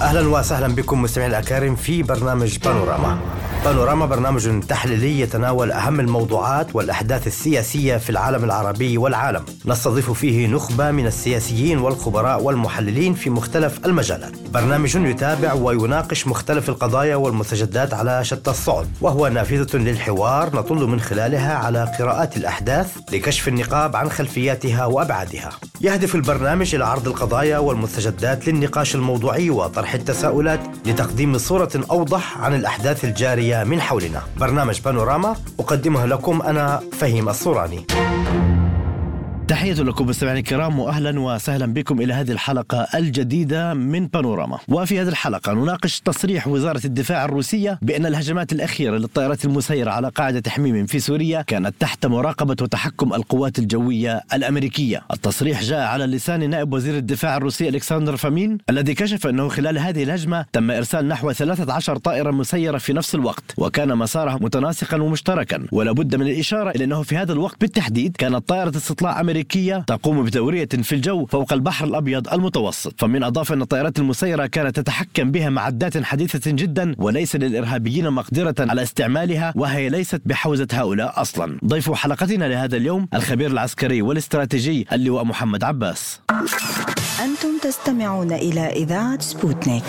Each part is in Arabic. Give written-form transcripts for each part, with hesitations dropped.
أهلا وسهلا بكم مستمعين الأكارم في برنامج بانوراما. بانوراما برنامج تحليلي يتناول أهم الموضوعات والأحداث السياسية في العالم العربي والعالم. نستضيف فيه نخبة من السياسيين والخبراء والمحللين في مختلف المجالات. برنامج يتابع ويناقش مختلف القضايا والمستجدات على شتى الصعد، وهو نافذة للحوار نطل من خلالها على قراءات الأحداث لكشف النقاب عن خلفياتها وأبعادها. يهدف البرنامج إلى عرض القضايا والمستجدات للنقاش الموضوعي وطرح التساؤلات لتقديم صورة أوضح عن الأحداث الجارية من حولنا. برنامج بانوراما أقدمه لكم أنا فهيم الصوراني. تحية لكم مستمعينا الكرام وأهلا وسهلا بكم إلى هذه الحلقة الجديدة من بانوراما. وفي هذه الحلقة نناقش تصريح وزارة الدفاع الروسية بأن الهجمات الأخيرة للطائرات المسيرة على قاعدة حميم في سوريا كانت تحت مراقبة وتحكم القوات الجوية الأمريكية. التصريح جاء على لسان نائب وزير الدفاع الروسي ألكسندر فومين الذي كشف أنه خلال هذه الهجمة تم إرسال نحو 13 طائرة مسيرة في نفس الوقت، وكان مسارها متناسقا ومشتركا. ولا بد من الإشارة إلى أنه في هذا الوقت بالتحديد كانت طائرة استطلاع أمريكية تقوم بتورية في الجو فوق البحر الأبيض المتوسط. فمن أضاف أن الطائرات المسيرة كانت تتحكم بها معدات حديثة جدا وليس للإرهابيين مقدرة على استعمالها، وهي ليست بحوزة هؤلاء أصلا. ضيف حلقتنا لهذا اليوم الخبير العسكري والاستراتيجي اللواء محمد عباس. أنتم تستمعون إلى إذاعة سبوتنيك.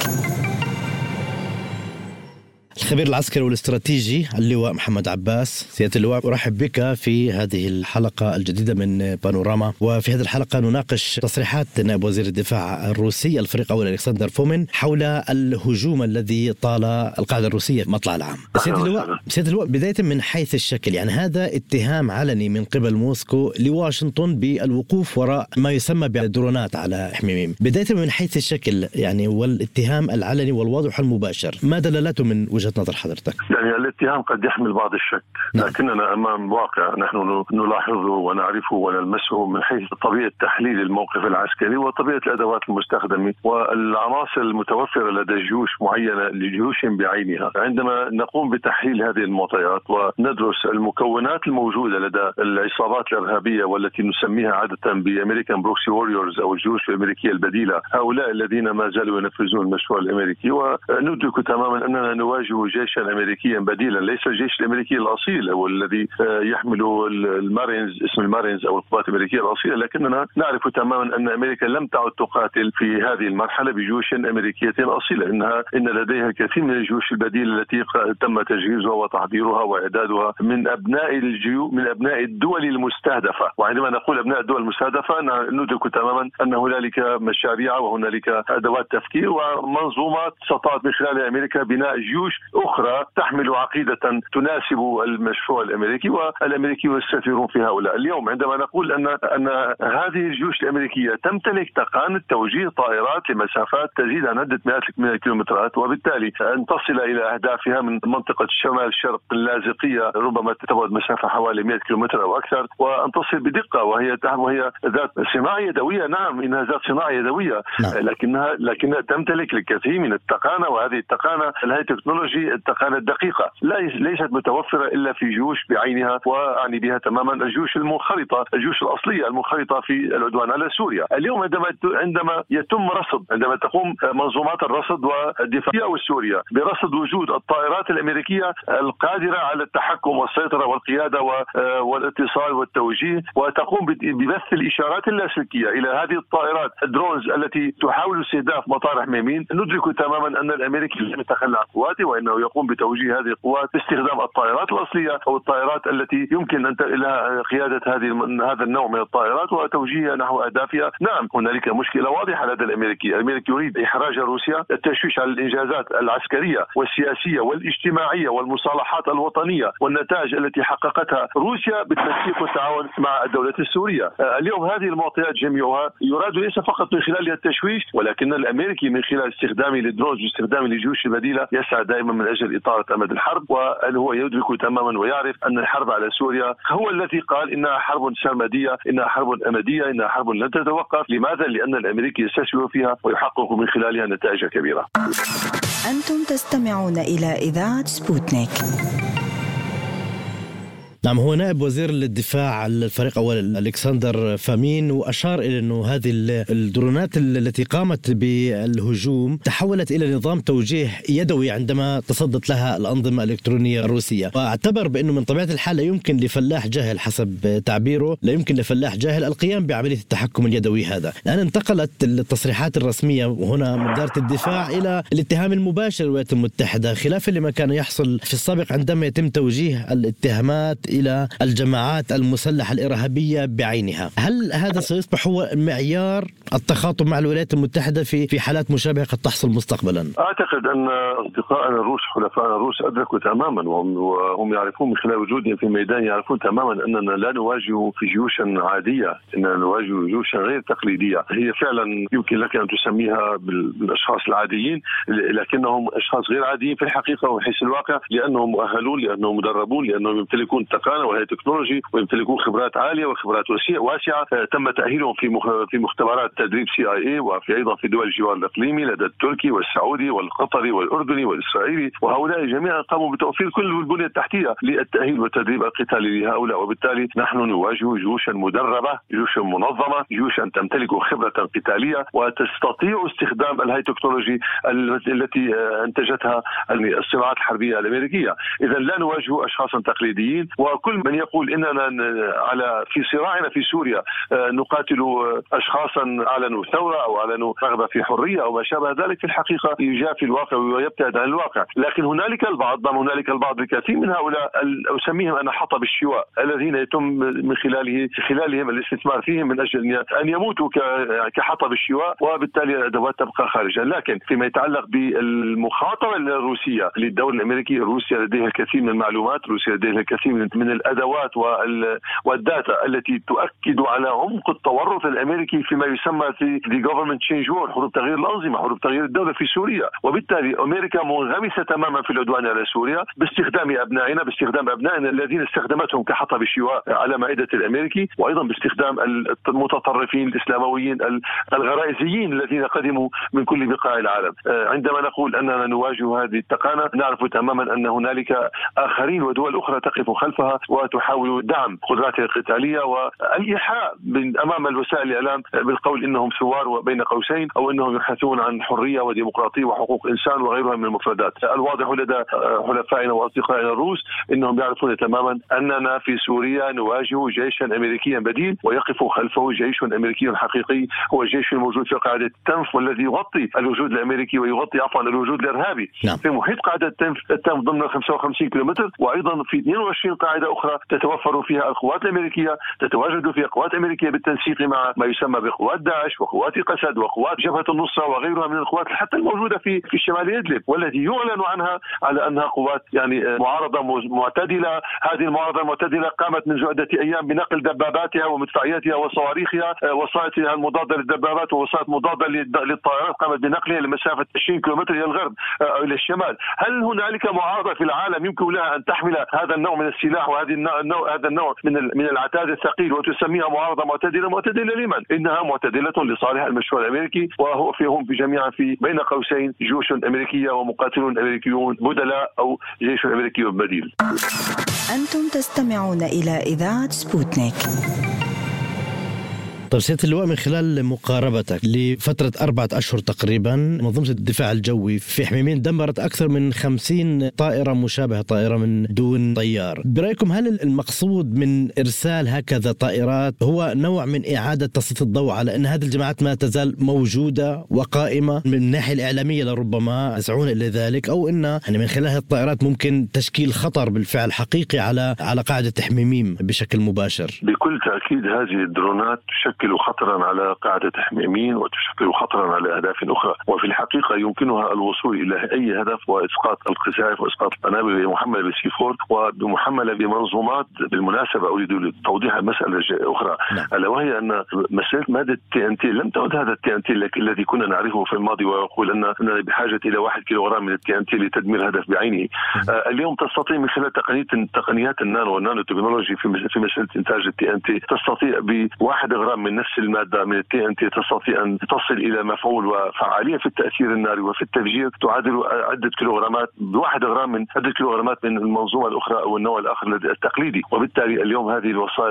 الخبير العسكري والاستراتيجي اللواء محمد عباس. سيادة اللواء، أرحب بك في هذه الحلقة الجديدة من بانوراما. وفي هذه الحلقة نناقش تصريحات نائب وزير الدفاع الروسي الفريق أول ألكسندر فومين حول الهجوم الذي طال القاعدة الروسية مطلع العام. سيادة اللواء، بداية من حيث الشكل، يعني هذا اتهام علني من قبل موسكو لواشنطن بالوقوف وراء ما يسمى بالدرونات على حميم. بداية من حيث الشكل يعني والاتهام العلني والواضح المباشر، ما دلالته من وجهة نظر حضرتك؟ يعني الاتهام قد يحمل بعض الشك، لكننا أمام واقع نحن نلاحظه ونعرفه ونلمسه من حيث طبيعة تحليل الموقف العسكري وطبيعة الأدوات المستخدمة والعناصر المتوفرة لدى جيوش معينة لجيوش بعينها. عندما نقوم بتحليل هذه المعطيات وندرس المكونات الموجودة لدى العصابات الإرهابية والتي نسميها عادة بأمريكان بروكسي ووريورز أو الجيوش الأمريكية البديلة، هؤلاء الذين ما زالوا ينفذون المشروع الأمريكي، وندرك تماما أننا نواجه جيشا أمريكيا بديلا، ليس الجيش الأمريكي الأصيل هو الذي يحمل المارينز، اسم المارينز أو القوات الأمريكية الأصيلة، لكننا نعرف تماما أن أمريكا لم تعد تقاتل في هذه المرحلة بجيوش أمريكية أصيلة، إن لديها الكثير من الجيوش البديلة التي تم تجهيزها وتحضيرها وإعدادها من أبناء الدول المستهدفة. وعندما نقول أبناء الدول المستهدفة ندرك تماما أن هنالك مشاريع وهنالك أدوات تفكير ومنظومات استطاعت من خلال أمريكا بناء جيوش أخرى تحمل عقيدة تناسب المشروع الأمريكي، والأمريكي يستثمرون في هؤلاء. اليوم عندما نقول أن هذه الجيوش الأمريكية تمتلك تقنية توجيه طائرات لمسافات تزيد عن عدة مئات من الكيلومترات، وبالتالي أن تصل إلى أهدافها من منطقة الشمال الشرق اللاذقية ربما تتبعد مسافة حوالي 100 كيلومتر أو أكثر، وأن تصل بدقة وهي ذات صناعة يدوية. نعم، إنها ذات صناعة يدوية، لكنها تمتلك الكثير من التقنية، وهذه التقنية هي تكنولوجي التقنية الدقيقة ليست متوفرة إلا في جيوش بعينها، وأعني بها تماما الجيوش المنخرطة، الجيوش الأصلية المنخرطة في العدوان على سوريا. اليوم عندما يتم رصد، عندما تقوم منظومات الرصد والدفاع والسوريا برصد وجود الطائرات الأمريكية القادرة على التحكم والسيطرة والقيادة والاتصال والتوجيه، وتقوم ببث الإشارات اللاسلكية إلى هذه الطائرات الدرونز التي تحاول استهداف مطار حميمين، ندرك تماما أن الأمريكي لم يتخلى عن قواته، وإنه يقوم بتوجيه هذه القوات باستخدام الطائرات الأصلية أو الطائرات التي يمكن أن إلى قيادة هذا النوع من الطائرات وتوجيهها نحو أهدافها. نعم، هنالك مشكلة واضحة لدى الأمريكي يريد إحراج روسيا، التشويش على الإنجازات العسكرية والسياسية والاجتماعية والمصالحات الوطنية والنتائج التي حققتها روسيا بالتنسيق والتعاون مع الدولة السورية. اليوم هذه المعطيات جميعها يراد ليس فقط من خلالها التشويش، ولكن الأمريكي من خلال استخدامه للدرونز واستخدامه للجيوش البديلة يسعى دائما من أجل إطالة أمد الحرب، وهو يدرك تماما ويعرف أن الحرب على سوريا هو الذي قال إنها حرب سرمدية، إنها حرب أمدية، إنها حرب لن تتوقف. لماذا؟ لأن الأمريكي يستثمر فيها ويحقق من خلالها نتائج كبيرة. أنتم تستمعون إلى إذاعة سبوتنيك. نعم، هو نائب وزير الدفاع الفريق أول ألكسندر فامين، وأشار إلى أنه هذه الدرونات التي قامت بالهجوم تحولت إلى نظام توجيه يدوي عندما تصدت لها الأنظمة الإلكترونية الروسية، واعتبر بأنه من طبيعة الحال لا يمكن لفلاح جاهل، حسب تعبيره لا يمكن لفلاح جاهل القيام بعملية التحكم اليدوي هذا. الآن انتقلت التصريحات الرسمية وهنا من وزارة الدفاع إلى الاتهام المباشر للولايات المتحدة، خلافا لما كان يحصل في السابق عندما يتم توجيه الاتهامات إلى الجماعات المسلحة الإرهابية بعينها. هل هذا سيصبح هو معيار التخاطب مع الولايات المتحدة في حالات مشابهة قد تحصل مستقبلا؟ أعتقد أن أصدقائنا الروس حلفائنا الروس أدركوا تماما، وهم يعرفون من خلال وجودهم في الميدان، يعرفون تماما أننا لا نواجه في جيوشا عادية، إننا نواجه جيوشا غير تقليدية. هي فعلا يمكن لك أن تسميها بالأشخاص العاديين، لكنهم أشخاص غير عاديين في الحقيقة ومن حيث الواقع، لأنهم مؤهلون، لأنهم مدربون، لأنهم يمتلكون تقنية وهي تكنولوجي، ويمتلكون خبرات عالية وخبرات واسعة. تم تأهيلهم في مختبرات تدريب CIA، وفي أيضا في دول الجوار الإقليمي لدى التركي والسعودي والقطري والأردني والإسرائيلي، وهؤلاء جميعا قاموا بتوفير كل البنية التحتية للتأهيل والتدريب القتالي لهؤلاء. وبالتالي نحن نواجه جيوشا مدربة، جيوشا منظمة، جيوشا تمتلك خبرة قتالية وتستطيع استخدام الهاي تكنولوجي التي انتجتها الصناعات الحربية الأمريكية. إذا لا نواجه أشخاصا تقليديين، وكل من يقول إننا في صراعنا في سوريا نقاتل أشخاصا أعلنوا ثورة أو أعلنوا رغبة في حرية أو ما شابه ذلك، في الحقيقة يجافي الواقع ويبتعد عن الواقع. لكن هنالك البعض الكثير من هؤلاء أسميهم أنا حطب الشواء، الذين يتم من خلالهم الاستثمار فيهم من أجل أن يموتوا كحطب الشواء، وبالتالي الأدوات تبقى خارجا. لكن فيما يتعلق بالمخاطرة الروسية للدولة الأمريكية، روسيا لديها الكثير من المعلومات، روسيا لديها الكثير من الأدوات والداتا التي تؤكد على عمق التورط الأمريكي فيما يسمى في the government change war، حروب تغيير الأنظمة، حروب تغيير الدولة في سوريا. وبالتالي أمريكا منغمسة تماما في العدوان على سوريا باستخدام أبنائنا الذين استخدمتهم كحطب الشواء على مائدة الأمريكي، وأيضا باستخدام المتطرفين الإسلامويين الغرائزيين الذين قدموا من كل بقاع العالم. عندما نقول أننا نواجه هذه التقانة، نعرف تماما أن هنالك آخرين ودول أخرى تقف خلفها وتحاول دعم قدراتها القتالية والإيحاء أمام الوسائل الإعلام بالقول إنهم ثوار وبين قوسين، أو إنهم يبحثون عن حرية وديمقراطية وحقوق إنسان وغيرها من المفردات. الواضح لدى حلفائنا وأصدقائنا الروس إنهم يعرفون تماما أننا في سوريا نواجه جيشا أمريكيا بديل، ويقف خلفه جيش أمريكي حقيقي، هو الجيش الموجود في قاعدة التنف، والذي يغطي الوجود الأمريكي ويغطي الوجود الإرهابي. نعم. في محيط قاعدة التنف ضمن 55 كيلومتر، وأيضا في 22 قاعدة أخرى تتوفر فيها القوات الأمريكية، تتواجد فيها قوات أمريكية بالتنسيق مع ما يسمى بقوات داعش وقوات قسد وقوات جبهة النصرة وغيرها من القوات حتى الموجودة في شمال إدلب، والتي يعلن عنها على أنها قوات معارضة معتدلة. هذه المعارضة المعتدلة قامت منذ عدة أيام بنقل دباباتها ومدفعياتها وصواريخها، وصائتها المضادة للدبابات ووسائط مضادة للطائرات قامت بنقلها لمسافة 20 كيلومتر إلى الغرب إلى الشمال. هل هنالك معارضة في العالم يمكن لها أن تحمل هذا النوع من السلاح وهذا النوع من العتاد الثقيل وتسميها معارضة معتدلة؟ معتدلة لمن؟ إنها معتدلة لصالح المشروع الأمريكي، وهو فيهم جميعا في بين قوسين جيوش أمريكية ومقاتلون أمريكيون بدلاء أو جيش أمريكي بديل. أنتم تستمعون إلى إذاعة سبوتنيك. طيب سيادة اللواء، من خلال مقاربتك لفترة 4 أشهر تقريبا، منظومة الدفاع الجوي في حميمين دمرت أكثر من 50 طائرة مشابهة، طائرة من دون طيار. برأيكم هل المقصود من إرسال هكذا طائرات هو نوع من إعادة تسليط الضوء على أن هذه الجماعات ما تزال موجودة وقائمة من الناحية الإعلامية لربما يسعون إلى ذلك، أو أن من خلال هذه الطائرات ممكن تشكيل خطر بالفعل حقيقي على قاعدة حميميم بشكل مباشر؟ بكل تأكيد هذه الدرونات تشكل خطرا على قاعدة حميمين وتشكل خطرا على أهداف أخرى، وفي الحقيقة يمكنها الوصول إلى أي هدف وإسقاط القذائف وإسقاط القنابل المحملة بالسي4 ومحملة بمنظومات. بالمناسبة أريد توضيح مسألة أخرى، ألا وهي أن مسألة مادة TNT لم تعد هذا TNT الذي كنا نعرفه في الماضي ويقول أننا بحاجة إلى 1 كيلوغرام من TNT لتدمير هدف بعينه. اليوم تستطيع من خلال تقنيات النانو تكنولوجي في مسألة إنتاج TNT تستطيع ب1 غرام من نفس المادة من TNT تستطيع أن تصل تصل إلى مفعول وفعالية في التأثير الناري وفي التفجير تعادل عدة كيلوغرامات، بواحد غرام من عدة كيلوغرامات من المنظومة الأخرى أو النوع الآخر التقليدي. وبالتالي اليوم هذه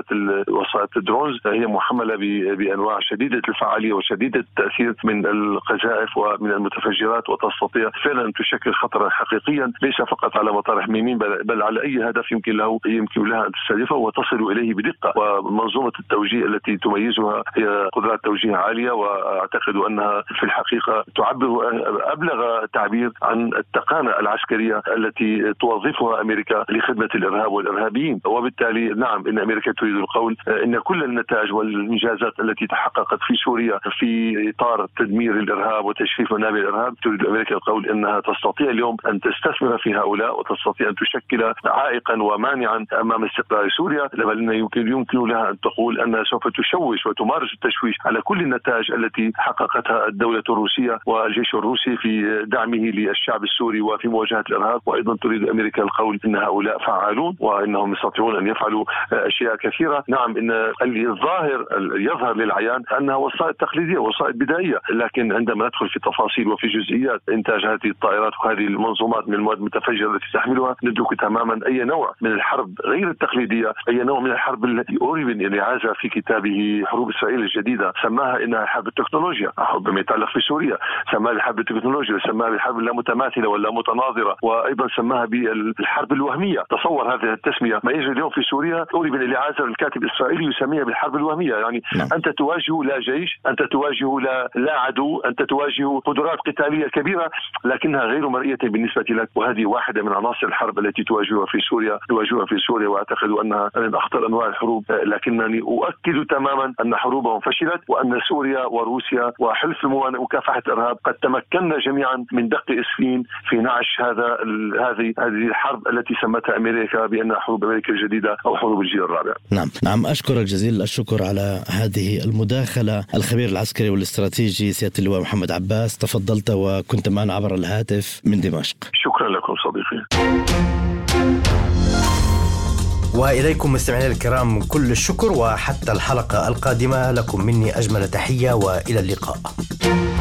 وسائط الدرونز هي محملة بأنواع شديدة الفعالية وشديدة التأثير من القذائف ومن المتفجرات، وتستطيع فعلا أن تشكل خطرا حقيقيا ليس فقط على مطار حميمين بل على أي هدف يمكن لها أن تستهدفه وتصل إليه بدقة. ومنظومة التوجيه التي تميزها هي قدرات توجيه عالية، وأعتقد أنها في الحقيقة تعبر أبلغ تعبير عن التقانة العسكرية التي توظفها أمريكا لخدمة الإرهاب والإرهابيين. وبالتالي نعم، إن أمريكا تريد القول إن كل النتائج والإنجازات التي تحققت في سوريا في إطار تدمير الإرهاب وتجفيف منابع الإرهاب، تريد أمريكا القول إنها تستطيع اليوم أن تستثمر في هؤلاء وتستطيع أن تشكل عائقا ومانعا أمام استقرار سوريا، بل إن يمكن لها أن تقول أنها سوف تشوش وتمارس التشويش على كل النتائج التي حققتها الدولة الروسية والجيش الروسي في دعمه للشعب السوري وفي مواجهة الإرهاب. وأيضا تريد أمريكا القول إن هؤلاء فعالون وإنهم يستطيعون أن يفعلوا أشياء كثيرة. نعم، إن الظاهر يظهر للعيان أنها وسائط تقليدية وسائط بدائية، لكن عندما ندخل في تفاصيل وفي جزئيات إنتاج هذه الطائرات وهذه المنظومات من المواد المتفجرة التي تحملها، ندرك تماما أي نوع من الحرب غير التقليدية، أي نوع من الحرب التي أوريفن عازها في كتابه حروب إسرائيل الجديدة سماها إنها حرب التكنولوجيا، حرب ما يتعلق في سوريا سماها الحرب التكنولوجيا، سماها بالحرب اللا متماثلة ولا متناظرة، وأيضا سماها بالحرب الوهمية. تصور هذه التسمية ما يجري اليوم في سوريا، أوريفن عازها الكاتب الإسرائيلي يسميها بالحرب الوهمية. يعني أنت تواجه لا جيش، أنت تواجه لا عدو، أنت تواجه قدرات قتالية كبيرة لكنها غير مرئية بالنسبة لك. وهذه واحدة من عناصر الحرب التي تواجهها في سوريا، وأعتقد أنها من أخطر أنواع الحروب. لكنني أؤكد تماما أن حروبهم فشلت، وأن سوريا وروسيا وحلف مكافحة الإرهاب قد تمكنا جميعا من دق إسفين في نعش هذه الحرب التي سمتها أمريكا بأنها حروب أمريكا الجديدة أو حروب الجيل الرابع. نعم، أشكرك جزيل الشكر على هذه المداخلة. الخبير العسكري والاستراتيجي سيادة اللواء محمد عباس، تفضلت وكنت معنا عبر الهاتف من دمشق. شكرا لكم صديقي. وإليكم مستمعينا الكرام كل الشكر، وحتى الحلقة القادمة لكم مني أجمل تحية وإلى اللقاء.